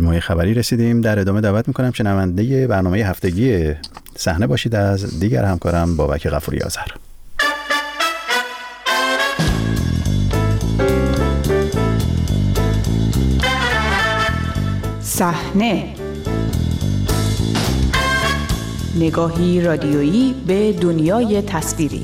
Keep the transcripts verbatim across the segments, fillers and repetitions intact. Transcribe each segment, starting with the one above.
برنامه خبری رسیدیم. در ادامه دعوت میکنم شنونده برنامه هفتگی صحنه باشید از دیگر همکارم بابک غفوری آذر. صحنه، نگاهی رادیویی به دنیای تصویری.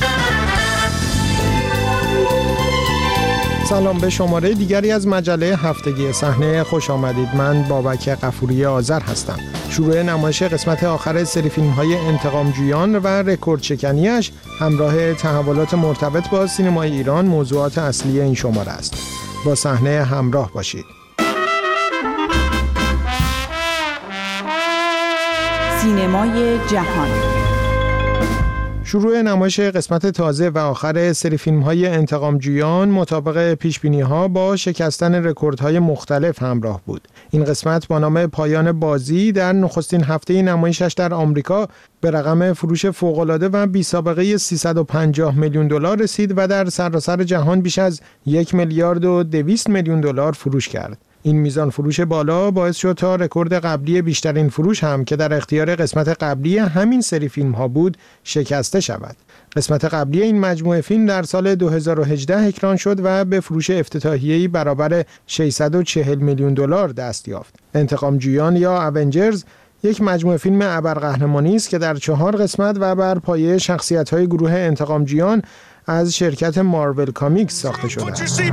سلام، به شماره دیگری از مجله هفتگی صحنه خوش آمدید. من بابک غفوری آذر هستم. شروع نمایش قسمت آخر سری فیلم‌های انتقامجویان و رکورد شکنیش همراه تحولات مرتبط با سینمای ایران موضوعات اصلی این شماره است. با صحنه همراه باشید. سینمای جهان. شروع نمایش قسمت تازه و آخر سری فیلم‌های انتقامجویان مطابق پیش‌بینی‌ها با شکستن رکوردهای مختلف همراه بود. این قسمت با نام پایان بازی در نخستین هفته نمایشش در آمریکا به رقم فروش فوق‌العاده و بی‌سابقه سیصد و پنجاه میلیون دلار رسید و در سراسر جهان بیش از یک میلیارد و دویست میلیون دلار فروش کرد. این میزان فروش بالا باعث شد تا رکورد قبلی بیشترین فروش هم که در اختیار قسمت قبلی همین سری فیلم ها بود شکسته شود. قسمت قبلی این مجموعه فیلم در سال دو هزار و هجده اکران شد و به فروش افتتاحیه‌ای برابر ششصد و چهل میلیون دلار دست یافت. انتقامجویان یا اونجرز یک مجموعه فیلم ابرقهرمانی است که در چهار قسمت و بر پایه شخصیت‌های گروه انتقامجویان از شرکت مارول کامیکس ساخته شده است.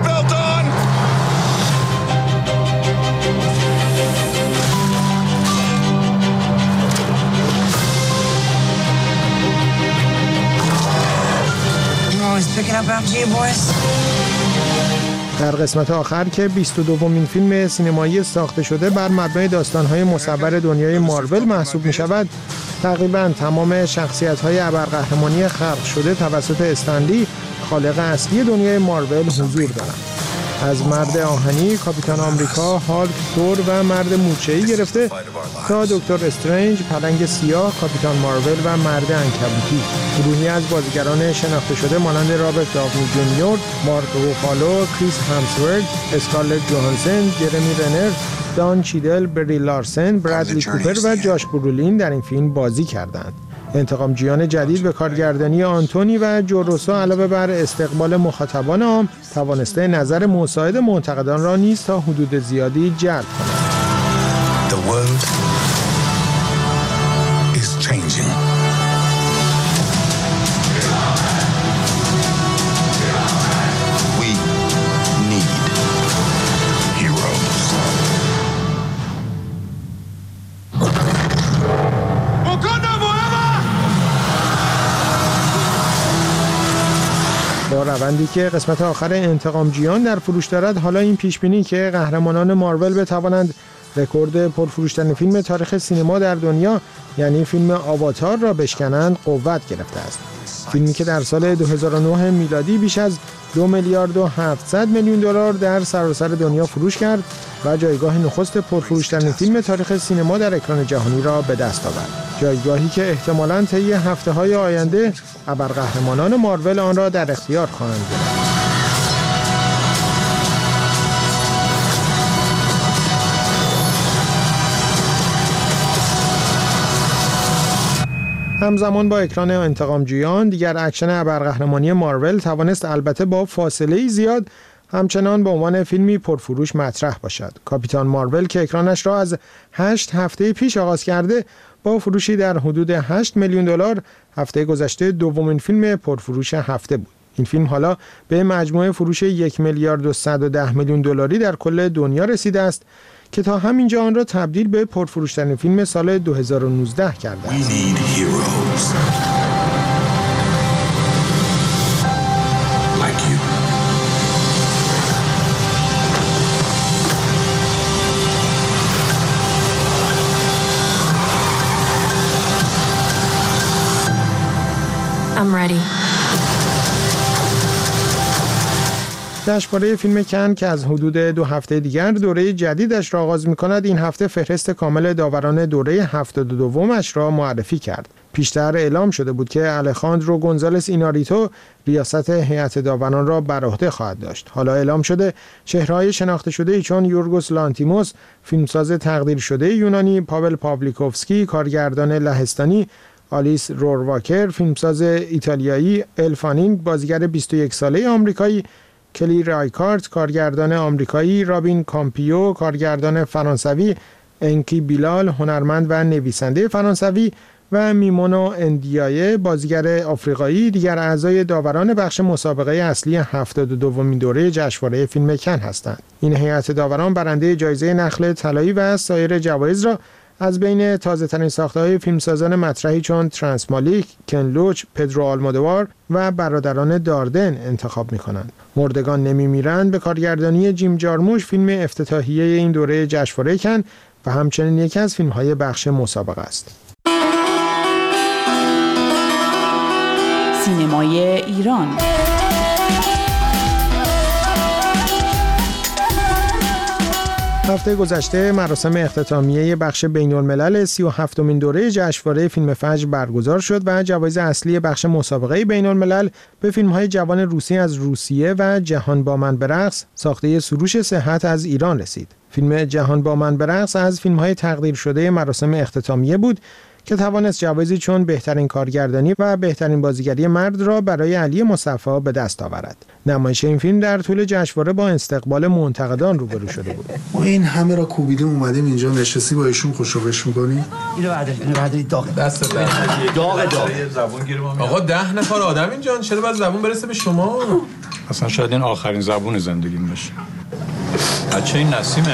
در قسمت آخر که بیست و دومین فیلم سینمایی ساخته شده بر مبنای داستان‌های مصور دنیای مارول محسوب می‌شود، تقریباً تمام شخصیت‌های ابرقهرمانی خلق شده توسط استنلی، خالق اصلی دنیای مارول، حضور دارند. از مرد آهنی، کاپیتان آمریکا، هالک، تور و مرد مورچه‌ای گرفته تا دکتر استرنج، پلنگ سیاه، کاپیتان مارول و مرد عنکبوتی. گروهی از بازیگران شناخته شده مانند رابرت داونی جونیور، مارک روفالو، کریس همسورث، اسکارلت جوهانسن، جرمی رنر، دان چیدل، بری لارسن، برادلی کوپر و جاش برولین در این فیلم بازی کردند. انتقامجویان جدید به کارگردانی آنتونی و جو روسو علاوه بر استقبال مخاطبان عام توانسته نظر مساعد منتقدان را نیز تا حدود زیادی جلب کند. The world is changing. We need heroes. با روندی که قسمت آخر انتقامجویان در فروش دارد، حالا این پیشبینی که قهرمانان مارول بتوانند رکورد پرفروشترین فیلم تاریخ سینما در دنیا یعنی فیلم آواتار را بشکنند قوت گرفته است. فیلمی که در سال دو هزار و نه میلادی بیش از دو میلیارد و هفتصد میلیون دلار در سراسر دنیا فروش کرد و جایگاه نخست پرفروشترین فیلم تاریخ سینما در اکران جهانی را به دست آورد. جایگاهی که احتمالاً طی هفته‌های آینده ابرقهرمانان مارول آن را در اختیار خواهند گرفت. همزمان با اکران انتقامجویان، دیگر اکشن ابرقهرمانی مارول توانست البته با فاصله زیاد همچنان به عنوان فیلمی پرفروش مطرح باشد. کاپیتان مارول که اکرانش را از هشت هفته پیش آغاز کرده با فروشی در حدود هشت میلیون دلار هفته گذشته دومین فیلم پرفروش هفته بود. این فیلم حالا به مجموع فروش یک میلیارد و صد و ده میلیون دلاری در کل دنیا رسیده است که تا همینجا آن را تبدیل به پرفروشترین فیلم سال دو هزار و نوزده کرده است. I'm ready. جشنواره فیلم کن که از حدود دو هفته دیگر دوره جدیدش را آغاز می‌کند، این هفته فهرست کامل داوران دوره هفتاد و دومش را معرفی کرد. پیشتر اعلام شده بود که الخاندرو گونزالس ایناریتو ریاست هیئت داوران را بر عهده خواهد داشت. حالا اعلام شده چهره‌های شناخته شده‌ای چون یورگوس لانتیموس، فیلمساز تقدیر شده یونانی، پاول پاولیکوفسکی، کارگردان لهستانی، آلیس رورواکر، فیلمساز ایتالیایی، الفانینگ، بازیگر بیست و یک ساله آمریکایی، کلی رایکارت، کارگردان آمریکایی، رابین کامپیو، کارگردان فرانسوی، انکی بیلال، هنرمند و نویسنده فرانسوی و میمونو اندیایه، بازیگر آفریقایی، دیگر اعضای داوران بخش مسابقه اصلی هفتاد و دومین دوره جشنواره فیلم کن هستند. این هیئت داوران برنده جایزه نخل طلایی و سایر جوایز را از بین تازه‌ترین ساخته‌های فیلمسازان مطرحی چون ترانسمالیک، کن لوچ، پدرو آلمودوار و برادران داردن انتخاب می‌کنند. مردگان نمی‌میرند به کارگردانی جیم جارموش فیلم افتتاحیه این دوره جشنواره کن و همچنین یکی از فیلم‌های بخش مسابقه است. سینمای ایران. هفته گذشته مراسم اختتامیه بخش بین‌الملل سی و هفتمین دوره جشنواره فیلم فجر برگزار شد و جوایز اصلی بخش مسابقه بین‌الملل به فیلم‌های جوان روسی از روسیه و جهان با من برقص ساخته سروش صحت از ایران رسید. فیلم جهان با من برقص از فیلم‌های تقدیر شده مراسم اختتامیه بود که توانست جوایزی چون بهترین کارگردانی و بهترین بازیگری مرد را برای علی مصطفی به دست آورد. نمایش این فیلم در طول جشنواره با استقبال منتقدان روبرو شده بود. ما این همه را کوبیدیم اومدیم اینجا نشستی با ایشون خوشوبش می‌کنی؟ اینو بعد اینو بعد داغ دست داغ داغ داغ زبون گیرم. آقا ده نفر آدم اینجا، چرا بعد زبون برسه به شما؟ اصلا شاید این آخرین زبون زندگیم باشه. بچه این نسیمه؟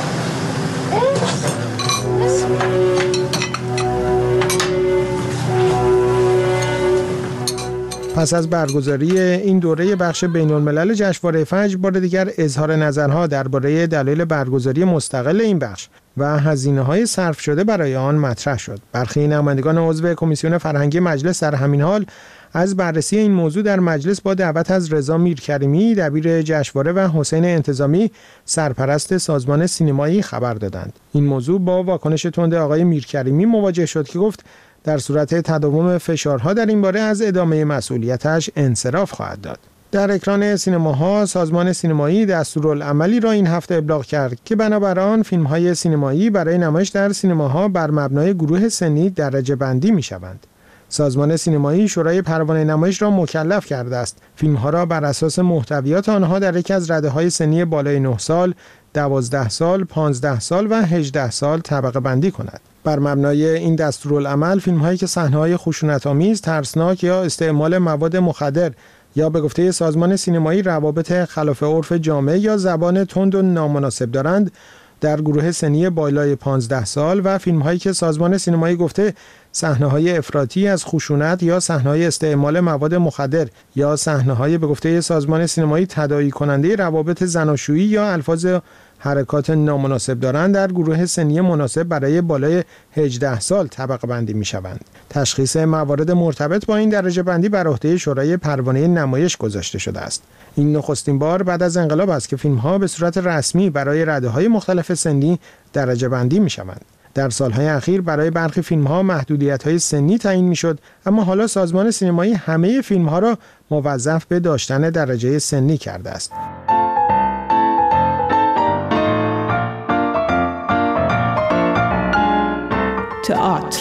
پس از برگزاری این دوره بخش بین‌الملل جشنواره فجر بار دیگر اظهار نظرها درباره دلایل برگزاری مستقل این بخش و هزینه‌های صرف شده برای آن مطرح شد. برخی نمایندگان عضو کمیسیون فرهنگی مجلس در همین حال از بررسی این موضوع در مجلس با دعوت از رضا میرکریمی دبیر جشنواره و حسین انتظامی سرپرست سازمان سینمایی خبر دادند. این موضوع با واکنش تند آقای میرکریمی مواجه شد که گفت در صورت تداوم فشارها در این باره از ادامه مسئولیتش انصراف خواهد داد. در اکران سینماها سازمان سینمایی دستورالعملی را این هفته ابلاغ کرد که بنابر آن فیلم‌های سینمایی برای نمایش در سینماها بر مبنای گروه سنی درجه بندی می‌شوند. سازمان سینمایی شورای پروانه نمایش را مکلف کرده است فیلم‌ها را بر اساس محتویات آنها در یکی از رده‌های سنی بالای نه سال، دوازده سال، پانزده سال و هجده سال طبقه بندی کند. بر مبنای این دستورالعمل فیلم‌هایی که صحنه‌های خشونت‌آمیز، ترسناک یا استعمال مواد مخدر یا به گفته سازمان سینمایی روابط خلاف عرف جامعه یا زبان تند و نامناسب دارند در گروه سنی بالای پانزده سال و فیلم‌هایی که سازمان سینمایی گفته صحنه‌های افراطی از خشونت یا صحنه‌های استعمال مواد مخدر یا صحنه‌های به گفته سازمان سینمایی تداعی کننده روابط زناشویی یا الفاظ حرکات نامناسب دارند در گروه سنی مناسب برای بالای هجده سال طبقه بندی می شوند. تشخیص موارد مرتبط با این درجه بندی بر عهده شورای پروانه نمایش گذاشته شده است. این نخستین بار بعد از انقلاب است که فیلم ها به صورت رسمی برای رده های مختلف سنی درجه بندی می شوند. در سالهای اخیر برای برخی فیلم ها محدودیت های سنی تعیین می شد، اما حالا سازمان سینمایی همه فیلم ها را موظف به داشتن درجه سنی کرده است. تئاتر.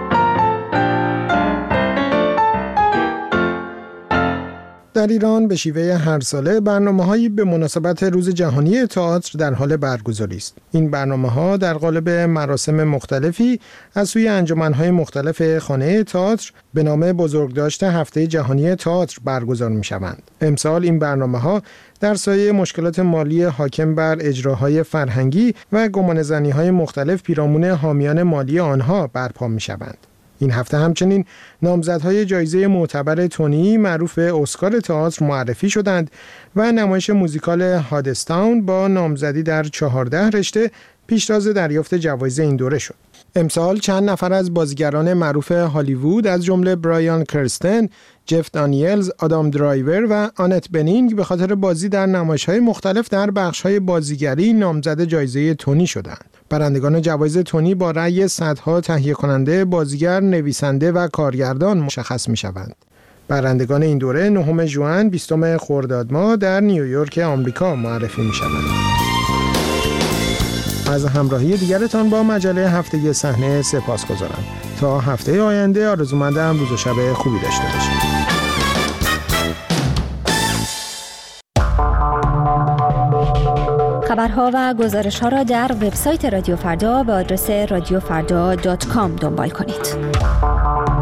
در ایران به شیوه هر ساله برنامه‌هایی به مناسبت روز جهانی تئاتر در حال برگزاری است. این برنامه‌ها در قالب مراسم مختلفی از سوی انجمن‌های مختلف خانه تئاتر به نام بزرگداشت هفته جهانی تئاتر برگزار می‌شوند. امسال این برنامه‌ها در سایه مشکلات مالی حاکم بر اجراهای فرهنگی و گمانه‌زنی‌های مختلف پیرامون حامیان مالی آنها برپا می‌شوند. این هفته همچنین نامزدهای جایزه معتبر تونی معروف به اسکار تئاتر معرفی شدند و نمایش موزیکال هادستاون با نامزدی در چهارده رشته پیشتاز دریافت جوایز این دوره شد. امسال چند نفر از بازیگران معروف هالیوود از جمله برایان کرستن، جف دانیلز، آدام درایور و آنت بنینگ به خاطر بازی در نمایش‌های مختلف در بخش‌های بازیگری نامزد جایزه تونی شدند. برندگان جوایز تونی با رأی صدها تهیه کننده، بازیگر، نویسنده و کارگردان مشخص می‌شوند. برندگان این دوره نهم ژوئن بیستم خرداد ماه در نیویورک آمریکا معرفی می‌شوند. از همراهی دیگرتان با مجله هفتگی صحنه سپاسگزارم. تا هفته آینده آرزومندم روز و شب خوبی داشته باشید. خبرها و گزارش‌ها را در وبسایت رادیو فردا به آدرس رادیو فردا دات کام دنبال کنید.